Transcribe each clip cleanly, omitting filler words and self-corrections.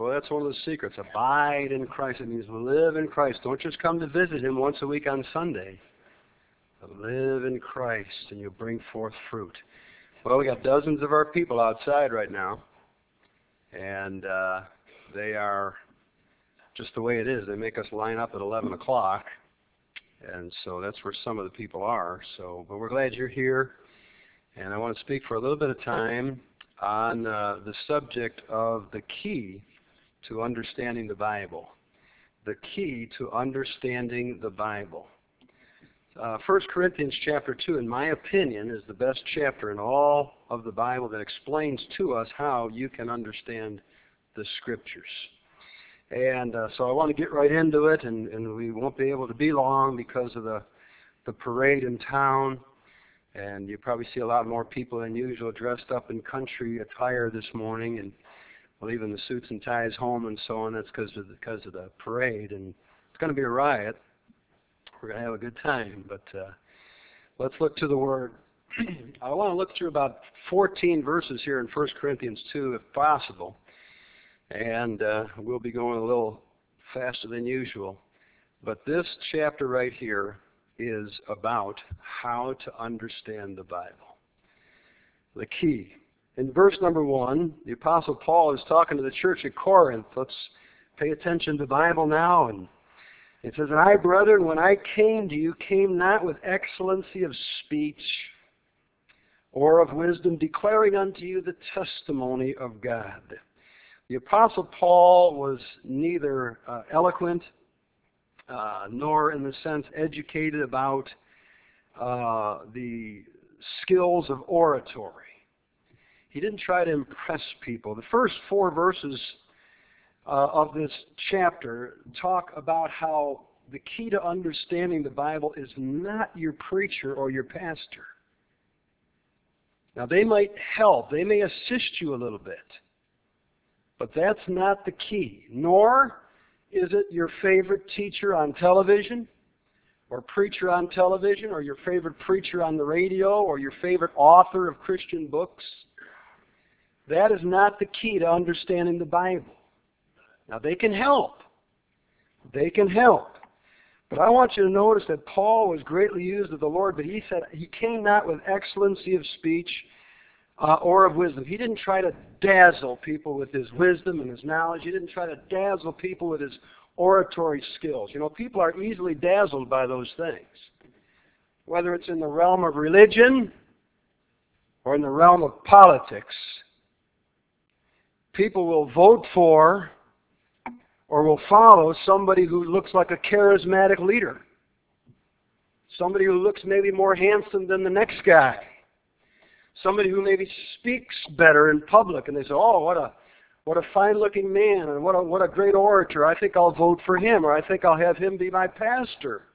Well, that's one of the secrets. Abide in Christ. It means live in Christ. Don't just come to visit Him once a week on Sunday. But live in Christ, and you'll bring forth fruit. Well, we got dozens of our people outside right now, and they are just the way it is. They make us line up at 11 o'clock, and so that's where some of the people are. So, but we're glad you're here, and I want to speak for a little bit of time on the subject of the key to understanding the Bible. The key to understanding the Bible. 1 Corinthians chapter 2, in my opinion, is the best chapter in all of the Bible that explains to us how you can understand the Scriptures. And so I want to get right into it, and we won't be able to be long because of the parade in town. And you probably see a lot more people than usual dressed up in country attire this morning, and leaving the suits and ties home and so on. That's because of the parade, and it's going to be a riot. We're going to have a good time, but let's look to the Word. I want to look through about 14 verses here in 1 Corinthians 2, if possible, and we'll be going a little faster than usual. But this chapter right here is about how to understand the Bible. The key. In verse number 1, the Apostle Paul is talking to the church at Corinth. Let's pay attention to the Bible now. And it says, "And I, brethren, when I came to you, came not with excellency of speech or of wisdom, declaring unto you the testimony of God." The Apostle Paul was neither eloquent nor, in the sense, educated about the skills of oratory. He didn't try to impress people. The first 4 verses of this chapter talk about how the key to understanding the Bible is not your preacher or your pastor. Now, they might help. They may assist you a little bit. But that's not the key. Nor is it your favorite teacher on television, or preacher on television, or your favorite preacher on the radio, or your favorite author of Christian books. That is not the key to understanding the Bible. Now, they can help. They can help. But I want you to notice that Paul was greatly used of the Lord, but he said he came not with excellency of speech or of wisdom. He didn't try to dazzle people with his wisdom and his knowledge. He didn't try to dazzle people with his oratory skills. You know, people are easily dazzled by those things. Whether it's in the realm of religion or in the realm of politics. People will vote for or will follow somebody who looks like a charismatic leader. Somebody who looks maybe more handsome than the next guy. Somebody who maybe speaks better in public, and they say, "Oh, what a fine-looking man, and what a great orator. I think I'll vote for him, or I think I'll have him be my pastor."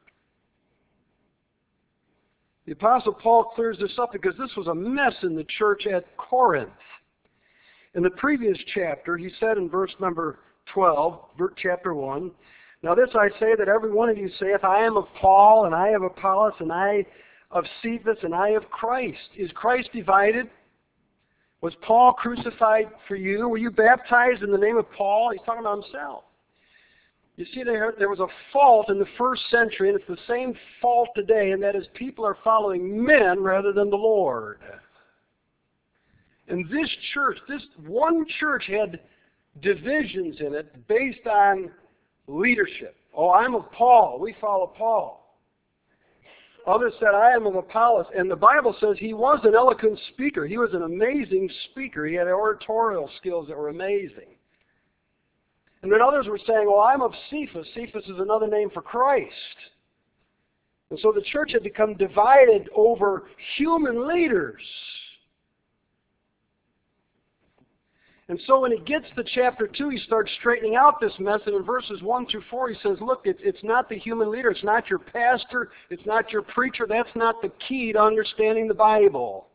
The Apostle Paul clears this up because this was a mess in the church at Corinth. In the previous chapter, he said in verse number 12, chapter 1, "Now this I say, that every one of you saith, I am of Paul, and I of Apollos, and I of Cephas, and I of Christ." Is Christ divided? Was Paul crucified for you? Were you baptized in the name of Paul? He's talking about himself. You see, there was a fault in the first century, and it's the same fault today, and that is people are following men rather than the Lord. And this church, this one church, had divisions in it based on leadership. "Oh, I'm of Paul. We follow Paul." Others said, "I am of Apollos." And the Bible says he was an eloquent speaker. He was an amazing speaker. He had oratorial skills that were amazing. And then others were saying, "Well, I'm of Cephas." Cephas is another name for Christ. And so the church had become divided over human leaders. And so when he gets to chapter 2, he starts straightening out this mess. And in verses 1 through 4, he says, look, it's not the human leader. It's not your pastor. It's not your preacher. That's not the key to understanding the Bible.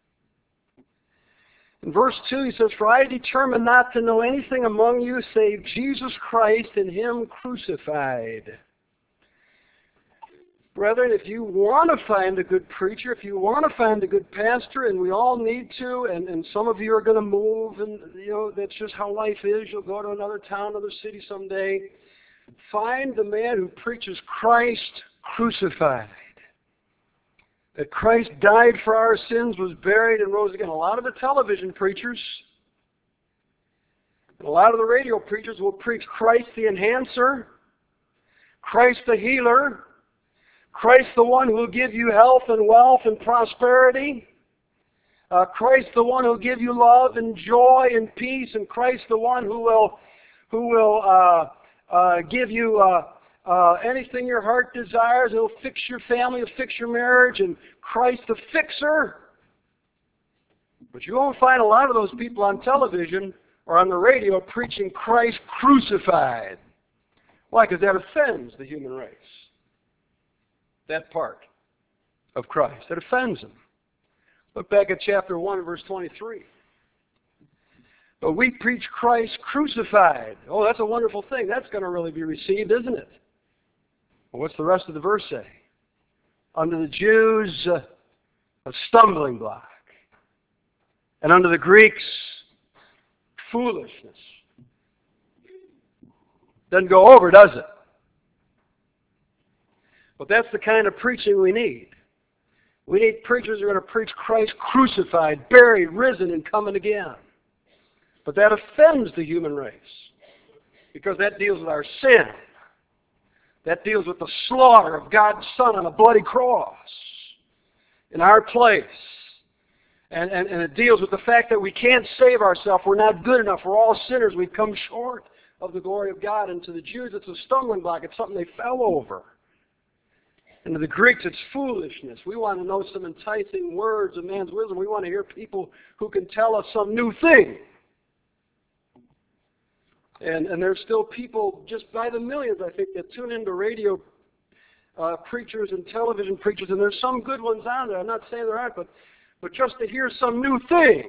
In verse 2, he says, "For I determined not to know anything among you save Jesus Christ and Him crucified." Brethren, if you want to find a good preacher, if you want to find a good pastor, and we all need to, and some of you are going to move, and that's just how life is. You'll go to another town, another city someday. Find the man who preaches Christ crucified. That Christ died for our sins, was buried, and rose again. A lot of the television preachers, and a lot of the radio preachers will preach Christ the enhancer, Christ the healer, Christ the one who will give you health and wealth and prosperity, Christ the one who will give you love and joy and peace, and Christ the one who will give you anything your heart desires. He'll fix your family, he'll fix your marriage, and Christ the fixer. But you won't find a lot of those people on television or on the radio preaching Christ crucified. Why? Because that offends the human race. That part of Christ. That offends them. Look back at chapter 1, verse 23. But we preach Christ crucified. Oh, that's a wonderful thing. That's going to really be received, isn't it? Well, what's the rest of the verse say? Unto the Jews, a stumbling block. And unto the Greeks, foolishness. Doesn't go over, does it? But that's the kind of preaching we need. We need preachers who are going to preach Christ crucified, buried, risen, and coming again. But that offends the human race because that deals with our sin. That deals with the slaughter of God's Son on a bloody cross in our place. And it deals with the fact that we can't save ourselves. We're not good enough. We're all sinners. We've come short of the glory of God. And to the Jews, it's a stumbling block. It's something they fell over. And to the Greeks, it's foolishness. We want to know some enticing words of man's wisdom. We want to hear people who can tell us some new thing. And there's still people, just by the millions, I think, that tune into radio preachers and television preachers, and there's some good ones on there. I'm not saying there aren't, but just to hear some new thing,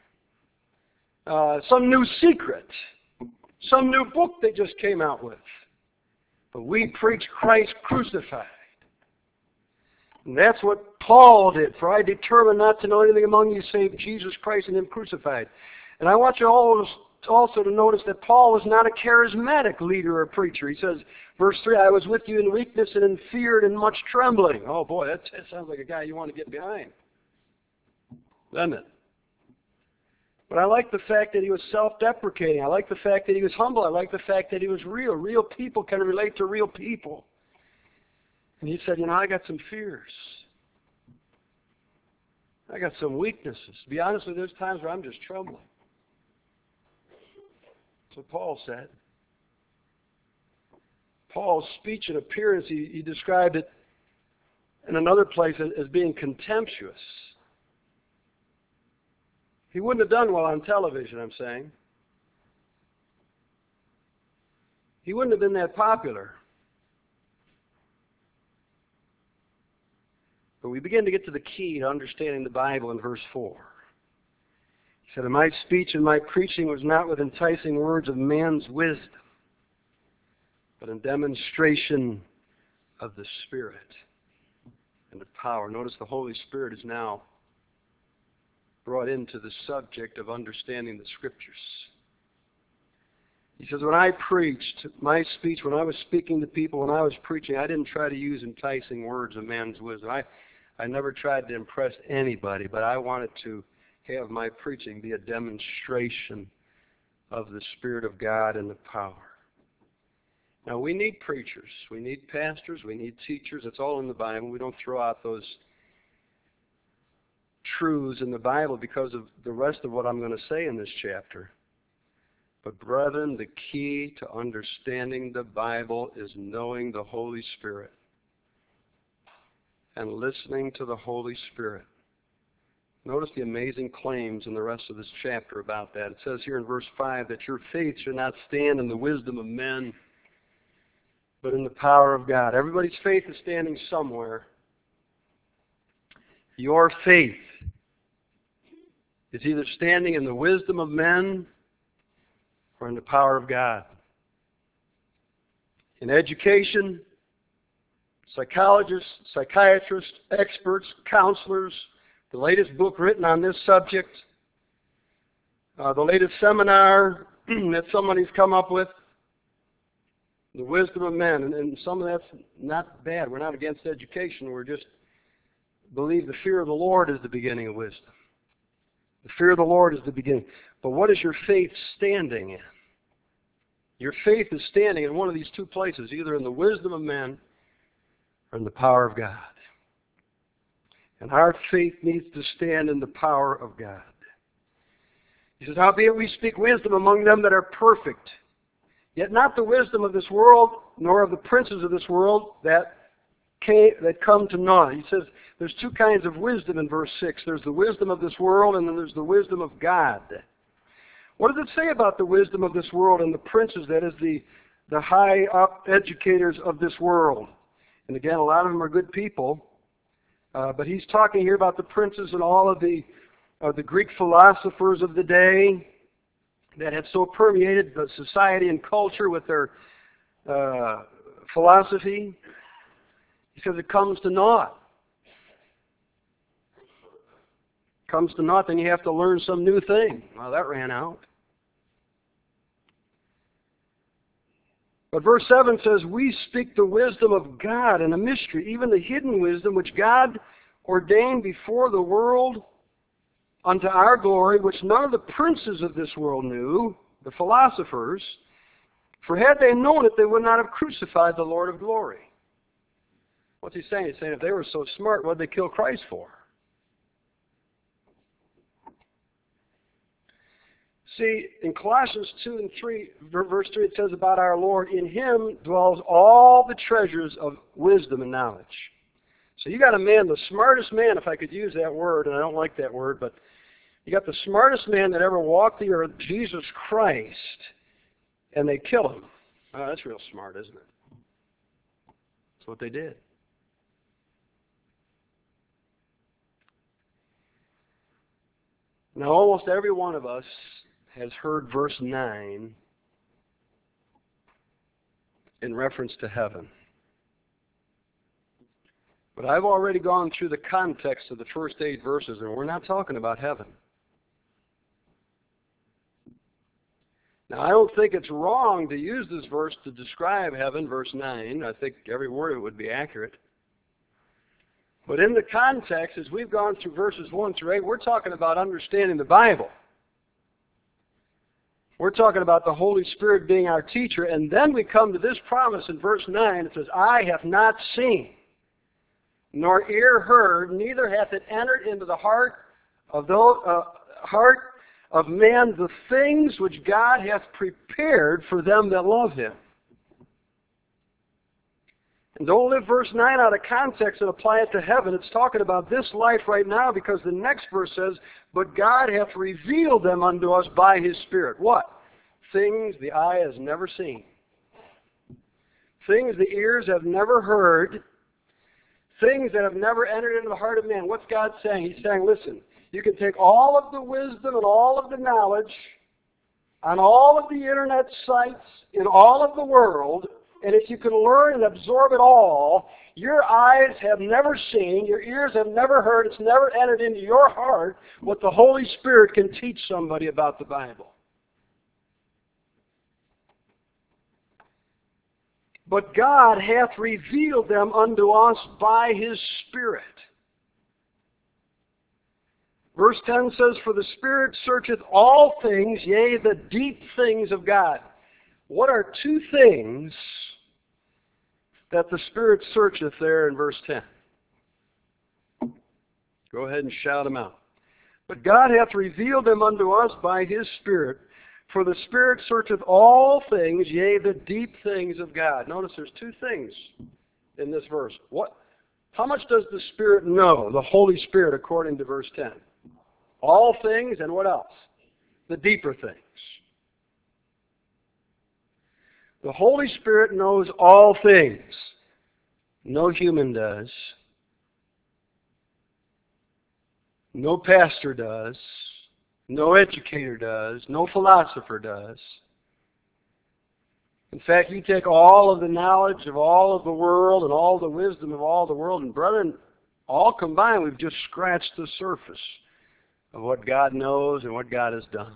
some new secret, some new book they just came out with. But we preach Christ crucified. And that's what Paul did. For I determined not to know anything among you save Jesus Christ and Him crucified. And I want you all also to notice that Paul was not a charismatic leader or preacher. He says, verse 3, I was with you in weakness and in fear and in much trembling. Oh boy, that sounds like a guy you want to get behind. Doesn't it? But I like the fact that he was self-deprecating. I like the fact that he was humble. I like the fact that he was real. Real people can relate to real people. And he said, I got some fears. I got some weaknesses. To be honest with you, there's times where I'm just trembling. That's what Paul said. Paul's speech and appearance, he described it in another place as being contemptuous. He wouldn't have done well on television, I'm saying. He wouldn't have been that popular. But we begin to get to the key to understanding the Bible in verse 4. He said, and my speech and my preaching was not with enticing words of man's wisdom, but in demonstration of the Spirit and the power. Notice the Holy Spirit is now brought into the subject of understanding the Scriptures. He says, when I preached, my speech, when I was speaking to people, when I was preaching, I didn't try to use enticing words of man's wisdom. I never tried to impress anybody, but I wanted to have my preaching be a demonstration of the Spirit of God and the power. Now, we need preachers. We need pastors. We need teachers. It's all in the Bible. We don't throw out those truths in the Bible because of the rest of what I'm going to say in this chapter. But brethren, the key to understanding the Bible is knowing the Holy Spirit and listening to the Holy Spirit. Notice the amazing claims in the rest of this chapter about that. It says here in verse 5 that your faith should not stand in the wisdom of men, but in the power of God. Everybody's faith is standing somewhere. Your faith is either standing in the wisdom of men or in the power of God. In education, psychologists, psychiatrists, experts, counselors, the latest book written on this subject, the latest seminar that somebody's come up with, the wisdom of men, and some of that's not bad. We're not against education. We're just believe the fear of the Lord is the beginning of wisdom. The fear of the Lord is the beginning. But what is your faith standing in? Your faith is standing in one of these two places, either in the wisdom of men or in the power of God. And our faith needs to stand in the power of God. He says, howbeit we speak wisdom among them that are perfect, yet not the wisdom of this world, nor of the princes of this world that come to naught. He says there's two kinds of wisdom in verse 6. There's the wisdom of this world, and then there's the wisdom of God. What does it say about the wisdom of this world and the princes, that is the high up educators of this world? And again, a lot of them are good people, but he's talking here about the princes and all of the Greek philosophers of the day that had so permeated the society and culture with their philosophy. He says it comes to naught. Comes to naught, then you have to learn some new thing. Well, that ran out. But verse 7 says, we speak the wisdom of God in a mystery, even the hidden wisdom which God ordained before the world unto our glory, which none of the princes of this world knew, the philosophers, for had they known it, they would not have crucified the Lord of glory. What's he saying? He's saying if they were so smart, what did they kill Christ for? See, in Colossians 2 and 3, verse 3, it says about our Lord, in him dwells all the treasures of wisdom and knowledge. So you got a man, the smartest man, if I could use that word, and I don't like that word, but you got the smartest man that ever walked the earth, Jesus Christ, and they kill him. Oh, that's real smart, isn't it? That's what they did. Now, almost every one of us has heard verse 9 in reference to heaven. But I've already gone through the context of the first 8 verses, and we're not talking about heaven. Now, I don't think it's wrong to use this verse to describe heaven, verse 9. I think every word of it would be accurate. But in the context, as we've gone through verses 1 through 8, we're talking about understanding the Bible. We're talking about the Holy Spirit being our teacher, and then we come to this promise in verse 9. It says, eye hath not seen, nor ear heard, neither hath it entered into the heart of man the things which God hath prepared for them that love him. And don't live verse 9 out of context and apply it to heaven. It's talking about this life right now, because the next verse says, but God hath revealed them unto us by his Spirit. What? Things the eye has never seen. Things the ears have never heard. Things that have never entered into the heart of man. What's God saying? He's saying, listen, you can take all of the wisdom and all of the knowledge on all of the internet sites in all of the world, and if you can learn and absorb it all, your eyes have never seen, your ears have never heard, it's never entered into your heart what the Holy Spirit can teach somebody about the Bible. But God hath revealed them unto us by his Spirit. Verse 10 says, for the Spirit searcheth all things, yea, the deep things of God. What are 2 things that the Spirit searcheth there in verse 10? Go ahead and shout them out. But God hath revealed them unto us by his Spirit. For the Spirit searcheth all things, yea, the deep things of God. Notice there's 2 things in this verse. How much does the Spirit know, the Holy Spirit, according to verse 10? All things, and what else? The deeper things. The Holy Spirit knows all things. No human does. No pastor does. No educator does. No philosopher does. In fact, you take all of the knowledge of all of the world and all the wisdom of all the world, and brethren, all combined, we've just scratched the surface of what God knows and what God has done.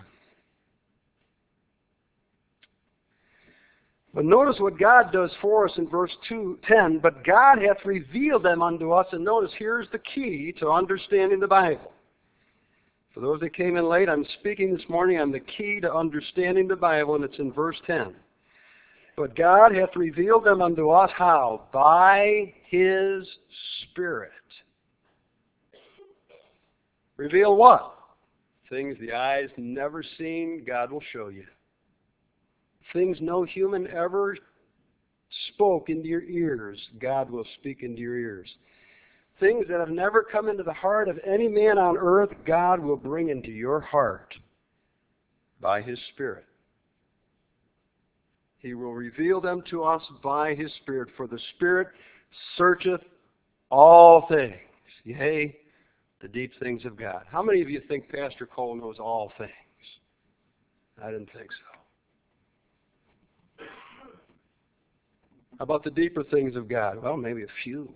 But notice what God does for us in verse 10. But God hath revealed them unto us. And notice, here's the key to understanding the Bible. For those that came in late, I'm speaking this morning on the key to understanding the Bible, and it's in verse 10. But God hath revealed them unto us how? By His Spirit. Reveal what? Things the eyes never seen, God will show you. Things no human ever spoke into your ears, God will speak into your ears. Things that have never come into the heart of any man on earth, God will bring into your heart by His Spirit. He will reveal them to us by His Spirit, for the Spirit searcheth all things, yea, the deep things of God. How many of you think Pastor Cole knows all things? I didn't think so. How about the deeper things of God? Well, maybe a few.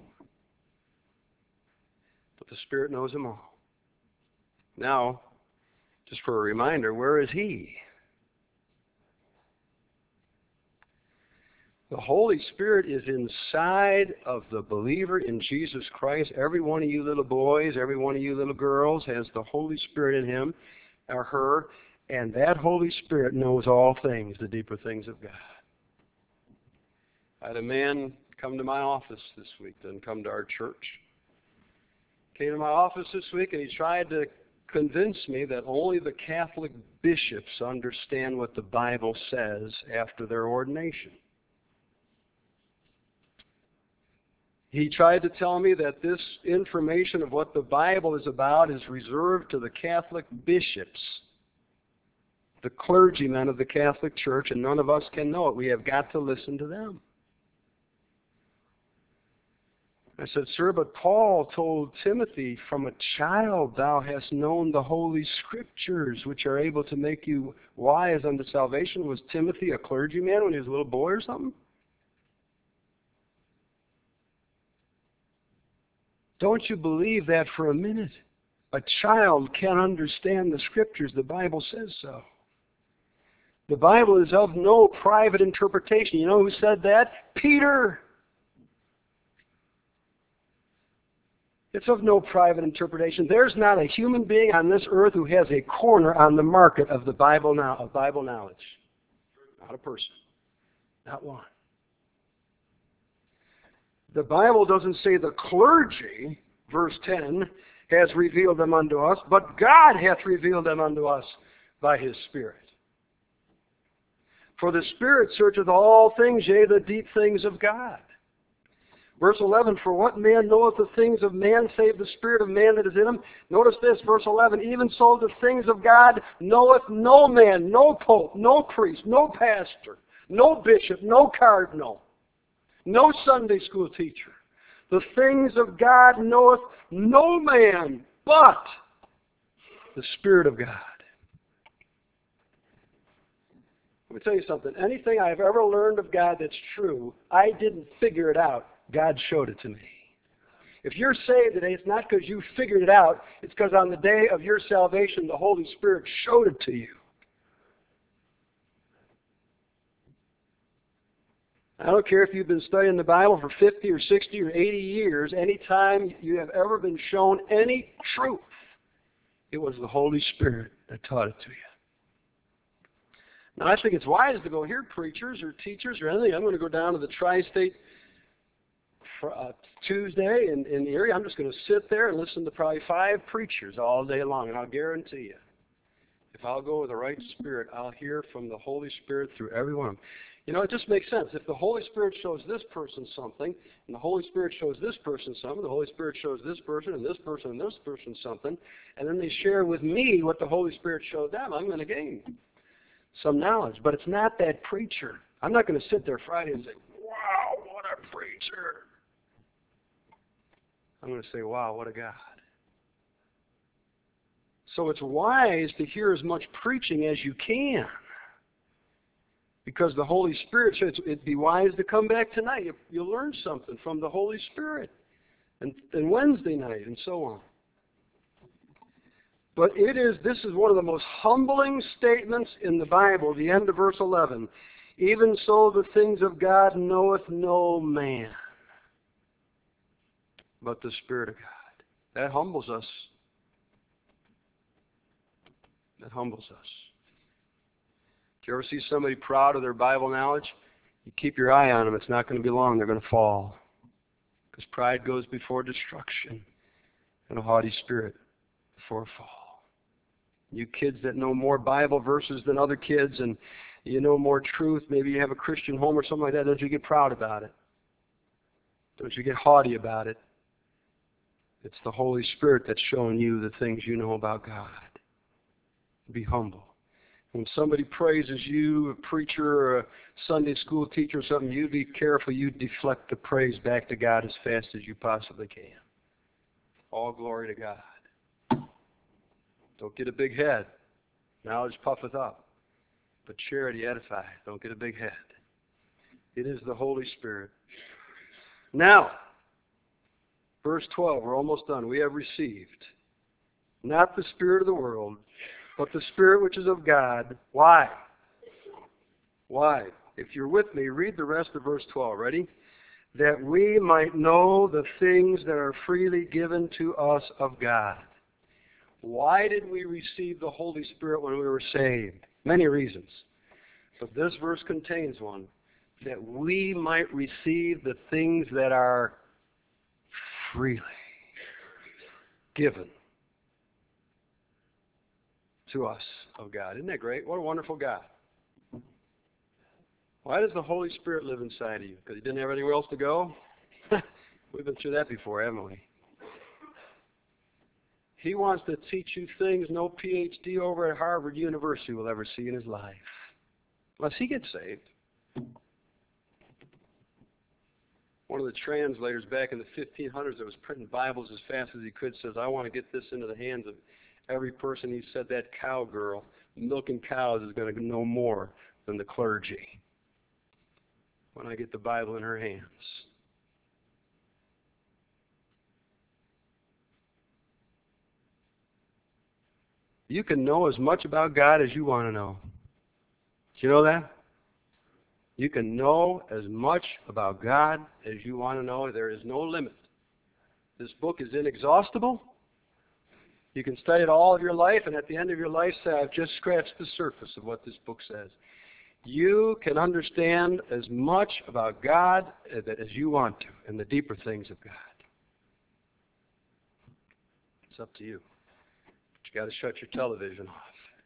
But the Spirit knows them all. Now, just for a reminder, where is He? The Holy Spirit is inside of the believer in Jesus Christ. Every one of you little boys, every one of you little girls has the Holy Spirit in him or her, and that Holy Spirit knows all things, the deeper things of God. I had a man come to my office this week, didn't come to our church. Came to my office this week and he tried to convince me that only the Catholic bishops understand what the Bible says after their ordination. He tried to tell me that this information of what the Bible is about is reserved to the Catholic bishops, the clergymen of the Catholic Church, and none of us can know it. We have got to listen to them. I said, sir, but Paul told Timothy, from a child thou hast known the Holy Scriptures, which are able to make you wise unto salvation. Was Timothy a clergyman when he was a little boy or something? Don't you believe that for a minute? A child can understand the Scriptures. The Bible says so. The Bible is of no private interpretation. You know who said that? Peter. It's of no private interpretation. There's not a human being on this earth who has a corner on the market of the Bible of Bible knowledge. Not a person. Not one. The Bible doesn't say the clergy, verse 10, has revealed them unto us, but God hath revealed them unto us by His Spirit. For the Spirit searcheth all things, yea, the deep things of God. Verse 11, for what man knoweth the things of man, save the spirit of man that is in him? Notice this, verse 11, even so the things of God knoweth no man, no pope, no priest, no pastor, no bishop, no cardinal, no Sunday school teacher. The things of God knoweth no man, but the Spirit of God. Let me tell you something. Anything I've ever learned of God that's true, I didn't figure it out. God showed it to me. If you're saved today, it's not because you figured it out. It's because on the day of your salvation, the Holy Spirit showed it to you. I don't care if you've been studying the Bible for 50 or 60 or 80 years. Anytime you have ever been shown any truth, it was the Holy Spirit that taught it to you. Now, I think it's wise to go hear preachers or teachers or anything. I'm going to go down to the Tri-State Tuesday in the area. I'm just going to sit there and listen to probably 5 preachers all day long, and I'll guarantee you, if I'll go with the right spirit, I'll hear from the Holy Spirit through every one of them. You know, it just makes sense. If the Holy Spirit shows this person something, and the Holy Spirit shows this person something, the Holy Spirit shows this person and this person and this person something, and then they share with me what the Holy Spirit showed them, I'm going to gain some knowledge. But it's not that preacher. I'm not going to sit there Friday and say, wow, what a preacher. I'm going to say, wow, what a God. So it's wise to hear as much preaching as you can, Because the Holy Spirit says it'd be wise to come back tonight. You'll learn something from the Holy Spirit. And Wednesday night, and so on. But this is one of the most humbling statements in the Bible, the end of verse 11. Even so the things of God knoweth no man, but the Spirit of God. That humbles us. That humbles us. Do you ever see somebody proud of their Bible knowledge? You keep your eye on them. It's not going to be long. They're going to fall. Because pride goes before destruction, and a haughty spirit before a fall. You kids that know more Bible verses than other kids, and you know more truth, maybe you have a Christian home or something like that, don't you get proud about it? Don't you get haughty about it? It's the Holy Spirit that's showing you the things you know about God. Be humble. When somebody praises you, a preacher or a Sunday school teacher or something, you be careful you deflect the praise back to God as fast as you possibly can. All glory to God. Don't get a big head. Knowledge puffeth up, but charity edifieth. Don't get a big head. It is the Holy Spirit. Now, verse 12, we're almost done. We have received not the spirit of the world, but the Spirit which is of God. Why? Why? If you're with me, read the rest of verse 12. Ready? That we might know the things that are freely given to us of God. Why did we receive the Holy Spirit when we were saved? Many reasons. But this verse contains one. That we might receive the things that are freely given to us of God. Isn't that great? What a wonderful God. Why does the Holy Spirit live inside of you? Because He didn't have anywhere else to go? We've been through that before, haven't we? He wants to teach you things no PhD over at Harvard University will ever see in his life. Unless he gets saved. One of the translators back in the 1500s that was printing Bibles as fast as he could says, I want to get this into the hands of every person. He said that cowgirl milking cows is going to know more than the clergy when I get the Bible in her hands. You can know as much about God as you want to know. Do you know that? You can know as much about God as you want to know. There is no limit. This book is inexhaustible. You can study it all of your life, and at the end of your life say, I've just scratched the surface of what this book says. You can understand as much about God as you want to, and the deeper things of God. It's up to you. But you got to shut your television off.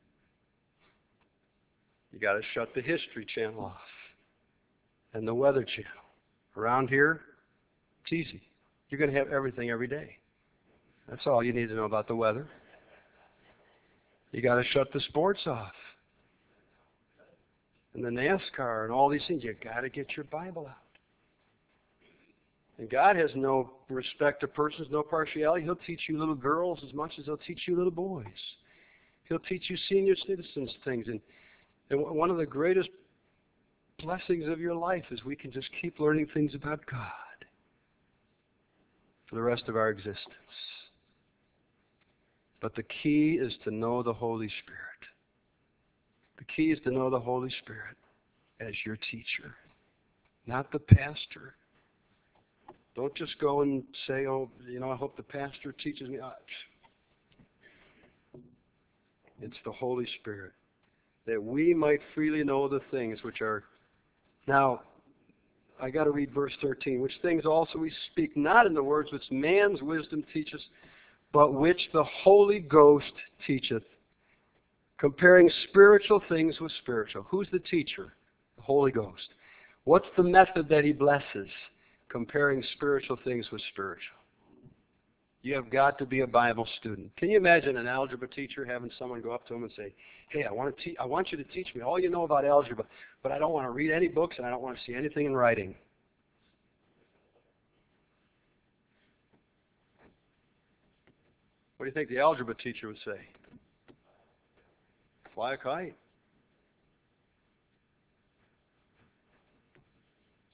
You got to shut the History Channel off. And the Weather Channel. Around here, it's easy. You're going to have everything every day. That's all you need to know about the weather. You got to shut the sports off. And the NASCAR and all these things. You got to get your Bible out. And God has no respect to persons, no partiality. He'll teach you little girls as much as He'll teach you little boys. He'll teach you senior citizens things. And one of the greatest blessings of your life is we can just keep learning things about God for the rest of our existence. But the key is to know the Holy Spirit. The key is to know the Holy Spirit as your teacher, not the pastor. Don't just go and say, oh, I hope the pastor teaches me. It's the Holy Spirit, that we might freely know the things which are. Now, I got to read verse 13. Which things also we speak, not in the words which man's wisdom teacheth, but which the Holy Ghost teacheth, comparing spiritual things with spiritual. Who's the teacher? The Holy Ghost. What's the method that He blesses? Comparing spiritual things with spiritual. You have got to be a Bible student. Can you imagine an algebra teacher having someone go up to him and say, hey, I want you to teach me all you know about algebra, but I don't want to read any books and I don't want to see anything in writing. What do you think the algebra teacher would say? Fly a kite.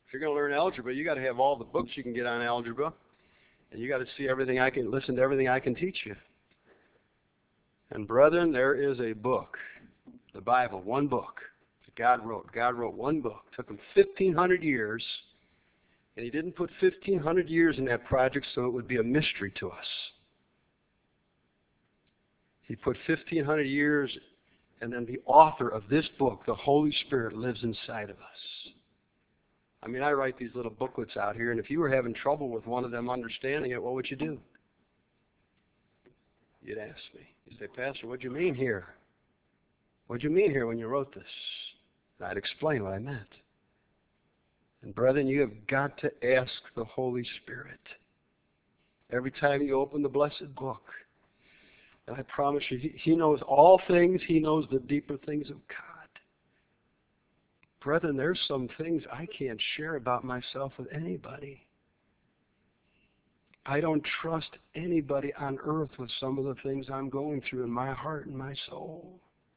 If you're going to learn algebra, you got to have all the books you can get on algebra, and you got to see everything listen to everything I can teach you. And brethren, there is a book, the Bible, one book that God wrote. God wrote one book. It took him 1,500 years, and he didn't put 1,500 years in that project so it would be a mystery to us. He put 1,500 years, and then the author of this book, the Holy Spirit, lives inside of us. I mean, I write these little booklets out here, and if you were having trouble with one of them understanding it, what would you do? You'd ask me. You'd say, Pastor, what do you mean here? What do you mean here when you wrote this? And I'd explain what I meant. And brethren, you have got to ask the Holy Spirit every time you open the blessed book. And I promise you, He knows all things. He knows the deeper things of God. Brethren, there's some things I can't share about myself with anybody. I don't trust anybody on earth with some of the things I'm going through in my heart and my soul.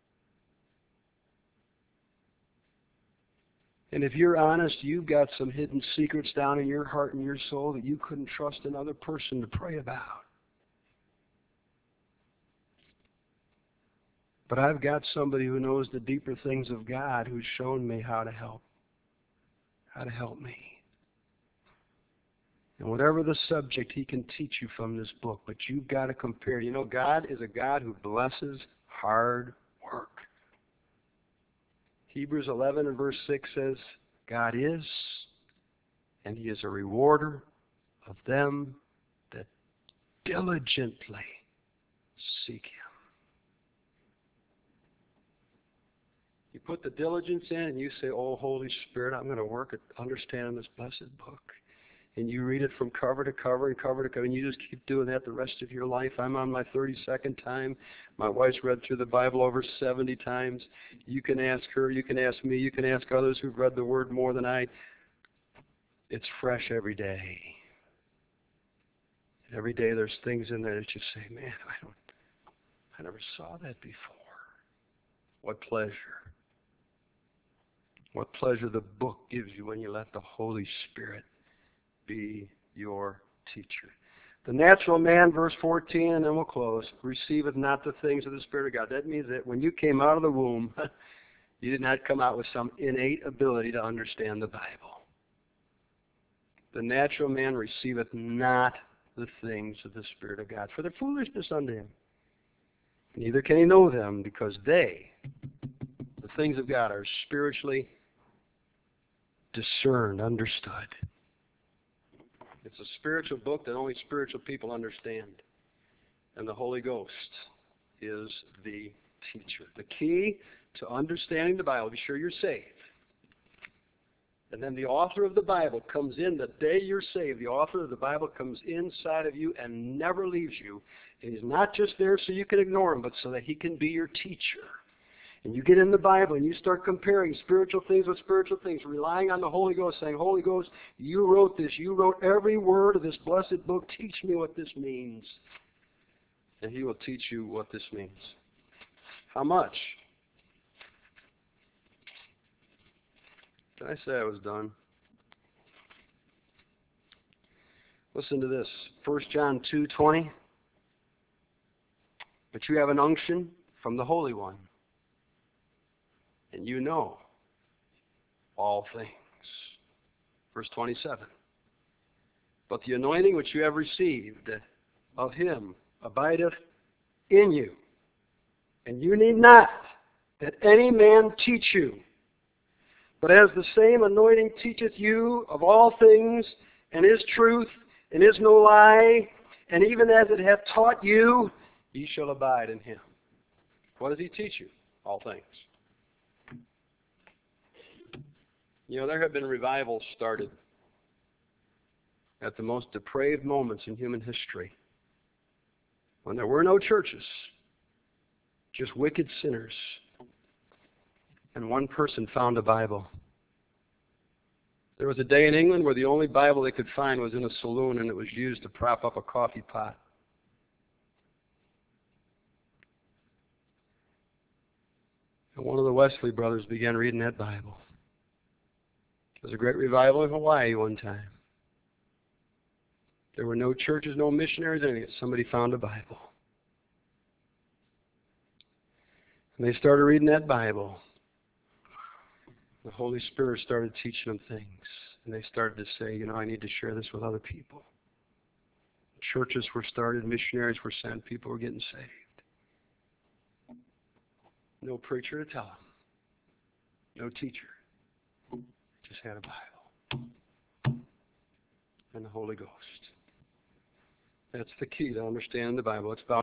And if you're honest, you've got some hidden secrets down in your heart and your soul that you couldn't trust another person to pray about. But I've got somebody who knows the deeper things of God who's shown me how to help me. And whatever the subject, he can teach you from this book, but you've got to compare. You know, God is a God who blesses hard work. Hebrews 11 and verse 6 says, God is, and He is a rewarder of them that diligently seek Him. You put the diligence in and you say, oh, Holy Spirit, I'm going to work at understanding this blessed book. And you read it from cover to cover and cover to cover, and you just keep doing that the rest of your life. I'm on my 32nd time. My wife's read through the Bible over 70 times. You can ask her, you can ask me, you can ask others who've read the Word more than I. It's fresh every day. Every day there's things in there that you say, man, I never saw that before. What pleasure. What pleasure the book gives you when you let the Holy Spirit be your teacher. The natural man, verse 14, and then we'll close, receiveth not the things of the Spirit of God. That means that when you came out of the womb, you did not come out with some innate ability to understand the Bible. The natural man receiveth not the things of the Spirit of God, for their foolishness unto him. Neither can he know them, because they, the things of God, are spiritually discerned, understood. It's a spiritual book that only spiritual people understand. And the Holy Ghost is the teacher. The key to understanding the Bible, be sure you're saved. And then the author of the Bible comes in the day you're saved. The author of the Bible comes inside of you and never leaves you. And he's not just there so you can ignore him, but so that he can be your teacher. And you get in the Bible and you start comparing spiritual things with spiritual things, relying on the Holy Ghost, saying, Holy Ghost, you wrote this. You wrote every word of this blessed book. Teach me what this means. And he will teach you what this means. How much? Did I say I was done? Listen to this. 1 John 2:20. But you have an unction from the Holy One, and you know all things. Verse 27. But the anointing which you have received of him abideth in you, and you need not that any man teach you. But as the same anointing teacheth you of all things, and is truth, and is no lie, and even as it hath taught you, ye shall abide in him. What does he teach you? All things. You know, there have been revivals started at the most depraved moments in human history, when there were no churches, just wicked sinners, and one person found a Bible. There was a day in England where the only Bible they could find was in a saloon, and it was used to prop up a coffee pot. And one of the Wesley brothers began reading that Bible. There was a great revival in Hawaii one time. There were no churches, no missionaries, anything. Somebody found a Bible. And they started reading that Bible. The Holy Spirit started teaching them things. And they started to say, you know, I need to share this with other people. Churches were started, missionaries were sent, people were getting saved. No preacher to tell them. No teacher. Just had a Bible. And the Holy Ghost. That's the key to understanding the Bible. It's about